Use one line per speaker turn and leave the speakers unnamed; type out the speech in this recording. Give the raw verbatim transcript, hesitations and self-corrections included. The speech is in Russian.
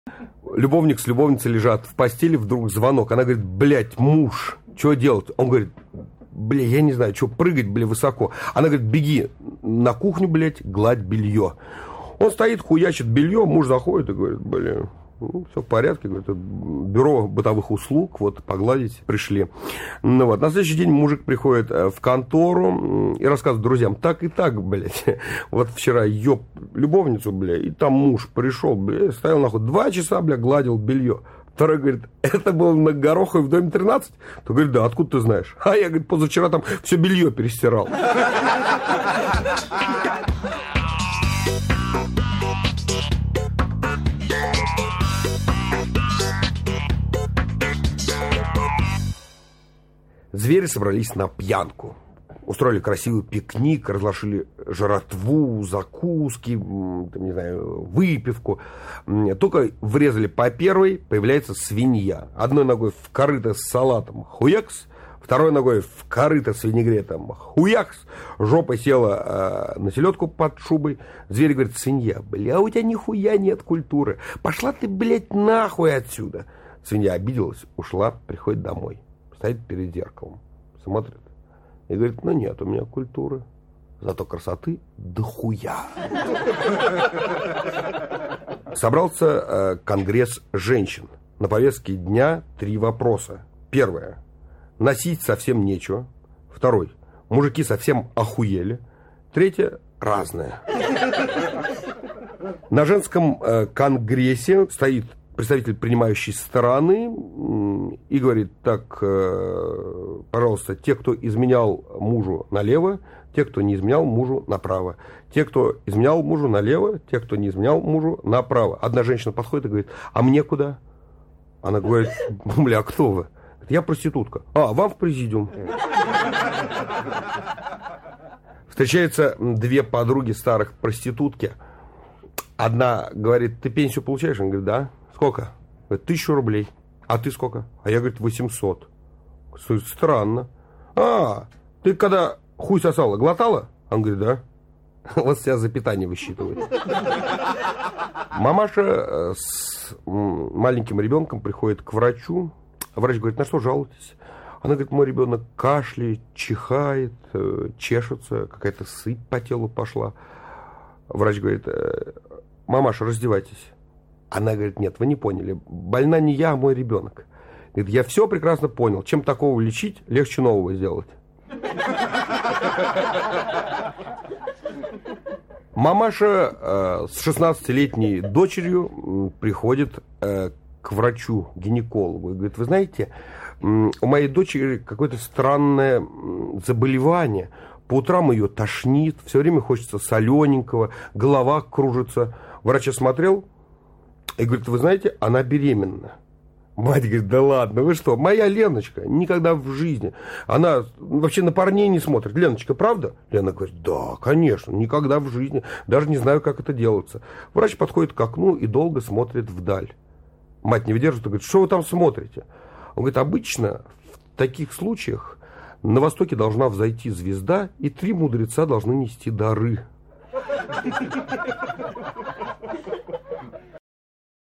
Любовник с любовницей лежат в постели, вдруг звонок. Она говорит, блядь, муж, что делать? Он говорит, бля, я не знаю, что прыгать, бля, высоко. Она говорит, беги на кухню, блядь, гладь белье. Он стоит, хуячит белье, муж заходит и говорит, бля, ну, все в порядке, говорит, бюро бытовых услуг, вот, погладить пришли. Ну, вот. На следующий день мужик приходит в контору и рассказывает друзьям, так и так, блядь, вот вчера ёб любовницу, бля, и там муж пришел, бля, стоял нахуй, два часа, бля, гладил белье. Второй говорит, это было на Гороховой в доме тринадцать? То говорит, да, откуда ты знаешь? А я, говорит, позавчера там все белье перестирал. Звери собрались на пьянку. Устроили красивый пикник, разложили жратву, закуски, не знаю, выпивку. Только врезали по первой, появляется свинья. Одной ногой в корыто с салатом хуякс, второй ногой в корыто с винегретом хуякс, жопой села э, на селедку под шубой. Зверь говорит, свинья, бля, у тебя нихуя нет культуры. Пошла ты, блядь, нахуй отсюда. Свинья обиделась, ушла, приходит домой. Стоит перед зеркалом, смотрит и говорит, ну нет у меня культуры, зато красоты дохуя. Собрался э, конгресс женщин. На повестке дня три вопроса. Первое. Носить совсем нечего. Второй. Мужики совсем охуели. Третье. Разное. На женском э, конгрессе стоит представитель принимающей стороны и говорит, так, э, пожалуйста, те, кто изменял мужу налево, те, кто не изменял мужу направо. Те, кто изменял мужу налево, те, кто не изменял мужу направо. Одна женщина подходит и говорит, а мне куда? Она говорит, бля, а кто вы? Я проститутка. А, вам в президиум. Встречаются две подруги старых проститутки. Одна говорит, ты пенсию получаешь? Она говорит, да. Сколько? Говорит, тысячу рублей. А ты сколько? А я, говорит, восемьсот. Странно. А, ты когда хуй сосала, глотала? Он говорит, да. Вот себя за питание высчитывает. Мамаша с маленьким ребенком приходит к врачу. Врач говорит, на что жалуетесь? Она говорит, мой ребенок кашляет, чихает, чешется, какая-то сыпь по телу пошла. Врач говорит, мамаша, раздевайтесь. Она говорит, нет, вы не поняли, больна не я, а мой ребенок. Говорит, я все прекрасно понял, чем такого лечить, легче нового сделать. Мамаша э, с шестнадцатилетней дочерью приходит э, к врачу, гинекологу, и говорит, вы знаете, у моей дочери какое-то странное заболевание. По утрам ее тошнит, все время хочется солененького, голова кружится. Врач осмотрел и говорит, вы знаете, она беременна. Мать говорит, да ладно, вы что, моя Леночка никогда в жизни. Она вообще на парней не смотрит. Леночка, правда? Лена говорит, да, конечно, никогда в жизни. Даже не знаю, как это делается. Врач подходит к окну и долго смотрит вдаль. Мать не выдерживает и говорит, что вы там смотрите? Он говорит, обычно в таких случаях на востоке должна взойти звезда, и три мудреца должны нести дары.